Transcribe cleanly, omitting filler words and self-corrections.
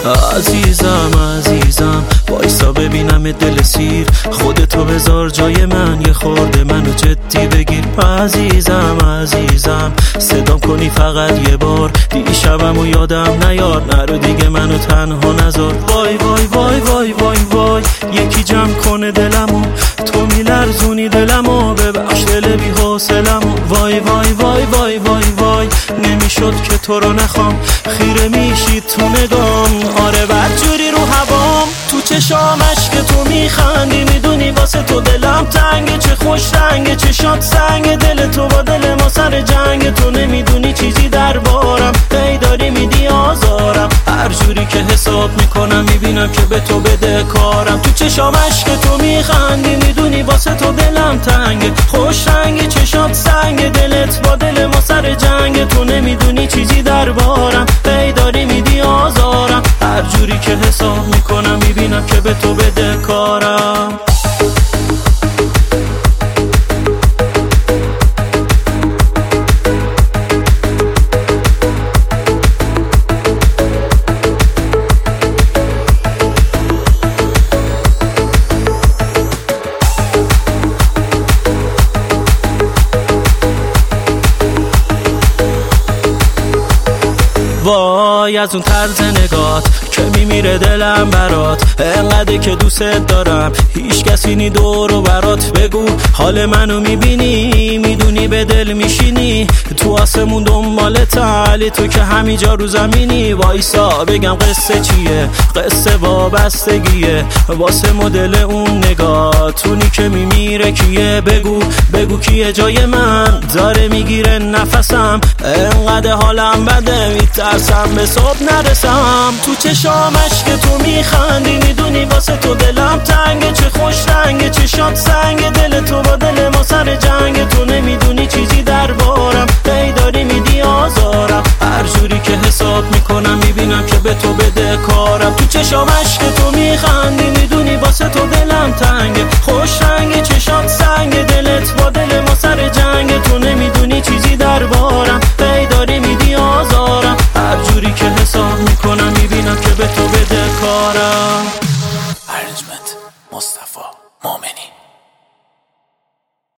عزیزم عزیزم وایسا ببینم دل سیر، خودتو بذار جای من، یه خورده منو جدی بگیر. عزیزم عزیزم صدام کنی فقط یه بار، دیشبمو یادم نیار، نرو دیگه منو تنها نذار. وای وای وای وای وای وای یکی جمع کنه دلمو، تو میلرزونی دلمو، ببخش دل بی حوصلمو. وای وای وای وای وای وای نمیشد که تو رو نخوام، خیره میشی تو نگام، آره بدجوری رو هوام. تو چشامش که تو میخندی، میدونی واسه تو دلم تنگه، چه خوش رنگه چشات سنگه، دل تو با دل ما سر جنگ، تو نمیدونی چیزی دربارم، هی داری میدی آزارم، هر جوری که حساب میکنم میبینم که به تو بده کارم. تو چشامش که تو میخندی، میدونی واسه تو دلم تنگه، خوش رنگه چشات سنگه، دلت با دل ما سر جنگ، تو نمیدونی چیزی دربارم، هی داری میدی آزارم، هر جوری که حساب میکنم میبینم که به تو بده کارم. وای از اون طرز نگات که میمیره دلم برات، انقدر که دوست دارم هیچ کسی نی دور و برات. بگو حال منو میبینی، میدونی به دل میشینی، تو آسمون دنبال تعالی، تو که همینجا رو زمینی. وایسا بگم قصه چیه، قصه وابستگیه، واسه مدل اون نگاه تونی که میمیره کیه. بگو بگو کیه جای من، داره میگیره نفسم، انقدر حالم بده میترسم به صبح نرسم. تو چشامش که تو میخندی، میدونی واسه تو دلم تنگه، چه خوش رنگه چشات سنگه، دل تو با دل ما سر جنگ، تو نمیدونی چیزی دربارم، هی داری میدی آزارم، هر جوری که حساب میکنم میبینم که به تو بده کارم. تو چشامش که تو میخندی، میدونی واسه تو دلم تنگه،